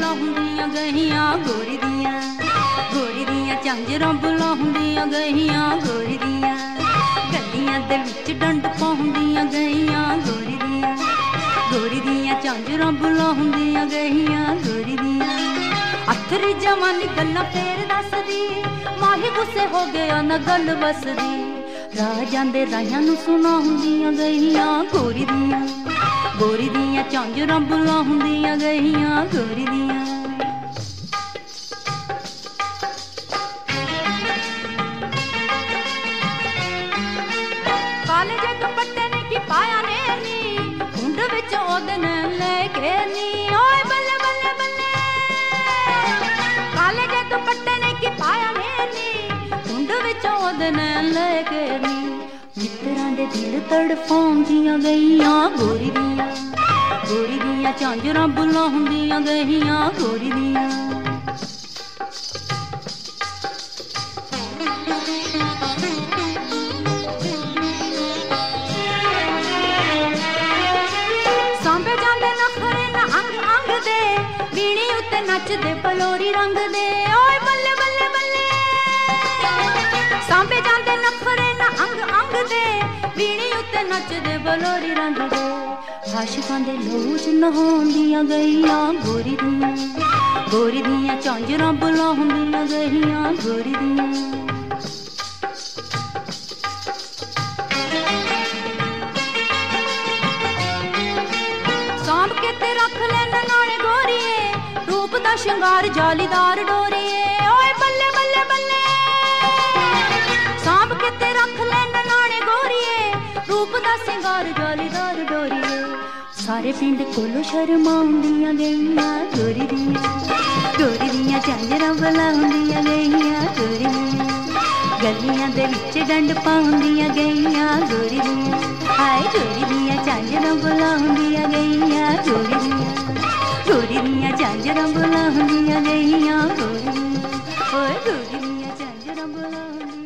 ਬੁਲਾਉਂਦੀਆਂ ਗਈਆਂ ਗੋਰੀ ਦੀਆਂ ਝਾਂਜਰਾਂ ਬੁਲਾਉਂਦੀਆਂ ਗਈਆਂ ਗੋਰੀ ਦੀਆਂ ਗੱਲੀਆਂ ਦੇ ਵਿੱਚ ਡੰਡ ਪਾਉਂਦੀਆਂ ਗਈਆਂ ਗੋਰੀ ਦੀਆਂ ਝਾਂਜਰਾਂ ਬੁਲਾਉਂਦੀਆਂ ਗਈਆਂ ਗੋਰੀ ਦੀਆਂ ਅੱਥਰੀ ਜਵਾਨੀ ਗੱਲਾਂ ਫੇਰ ਦੱਸਦੀ ਮਾਹੀ ਗੁੱਸੇ ਹੋ ਗਿਆ ਨਾ ਗੱਲ ਵਸਦੀ ਰਾਹ ਜਾਂਦੇ ਰਾਹਾਂ ਨੂੰ ਸੁਣਾਉਂਦੀਆਂ ਗਈਆਂ ਗੋਰੀ ਦੀਆਂ ਝਾਂਜਰਾਂ ਬੁਲਾਉਂਦੀਆਂ ਗਈਆਂ ਗੋਰੀ ਦੀਆਂ ਕਾਲੇ ਜੇ ਦੁਪੱਟੇ ਨੇ ਕੀ ਪਾਇਆ ਨੇ ਨੀ ਕੁੰਡ ਵਿੱਚ ਉਹਦੇ ਨੇ ਲੈ ਕੇ ਨੀ ਓਏ ਬੱਲੇ ਬੱਲੇ ਬੱਲੇ ਕਾਲੇ ਜੇ ਦੁਪੱਟੇ ਨੇ ਕੀ ਪਾਇਆ ਨੇ ਨੀ ਕੁੰਡ ਵਿੱਚ ਉਹਦੇ ਨੇ ਲੈ ਕੇ ਨੀ ਮਿੱਤਰਾਂ ਦੇ ਦਿਲ ਤੜਫਾਉਂਦੀਆਂ ਗਈਆਂ ਗੋਰੀ ਦੀਆਂ ਝਾਂਜਰਾਂ ਬੁਲਾਉਂਦੀਆਂ ਗਈਆਂ ਗੋਰੀ ਦੀਆਂ ਸਾਂਭੇ ਜਾਂਦੇ ਨਖਰੇ ਨਾ ਅੰਗ ਅੰਗ ਦੇ ਵੀਣੀ ਉੱਤੇ ਨੱਚਦੇ ਬਲੋਰੀ ਰੰਗ ਦੇ ਓਏ ਬੱਲੇ ਬੱਲੇ ਬੱਲੇ ਸਾਂਭੇ ਜਾਂਦੇ ਨਖਰੇ ਨਾ ਅੰਗ ਅੰਗ ਦੇ ਵੀਣੀ ਉੱਤੇ ਨੱਚਦੇ ਬਲੋਰੀ ਰੰਗ ਦੇ ਆਸ਼ਿਕਾਂ ਦੇ ਲੋਹ ਚ ਨਹਾਉਂਦੀਆਂ ਗਈਆਂ ਗੋਰੀ ਦੀਆਂ ਝਾਂਜਰਾਂ ਬੁਲਾਉਂਦੀਆਂ ਗਈਆਂ ਗੋਰੀ ਦੀਆਂ ਸਾਂਭ ਕੇ ਤੇ ਰੱਖ ਲੈ ਨਾਲੇ ਗੋਰੀਏ ਰੂਪ ਦਾ ਸ਼ਿੰਗਾਰ ਜਾਲੀਦਾਰ ਡੋਰੀਏ ਓਏ ਬੱਲੇ ਬੱਲੇ ਬੱਲੇ ਸਾਂਭ ਕੇ ਤੇ ਰੱਖ ਲੈ ਨਾਲੇ ਗੋਰੀਏ ਰੂਪ ਦਾ ਸ਼ਿੰਗਾਰ ਜਾਲੀਦਾਰ ਡੋਰੀਏ ਸਾਰੇ ਪਿੰਡ ਕੋਲੋਂ ਸ਼ਰਮਾਉਂਦੀਆਂ ਗਈਆਂ ਗੋਰੀ ਦੀਆਂ ਝਾਂਜਰਾਂ ਬੁਲਾਉਂਦੀਆਂ ਗਈਆਂ ਗੋਰੀ ਦੀਆਂ ਗਲੀਆਂ ਦੇ ਵਿੱਚ ਡੰਡ ਪਾਉਂਦੀਆਂ ਗਈਆਂ ਗੋਰੀ ਦੀਆਂ ਹਾਏ ਗੋਰੀ ਦੀਆਂ ਝਾਂਜਰਾਂ ਬੁਲਾਉਂਦੀਆਂ ਗਈਆਂ ਗੋਰੀ ਦੀਆਂ ਝਾਂਜਰਾਂ ਬੁਲਾਉਂਦੀਆਂ ਗਈਆਂ ਗੋਰੀ ਦੀਆਂ ਓਏ ਗੋਰੀ ਦੀਆਂ ਝਾਂਜਰਾਂ ਬੁਲਾਉਂਦੀਆਂ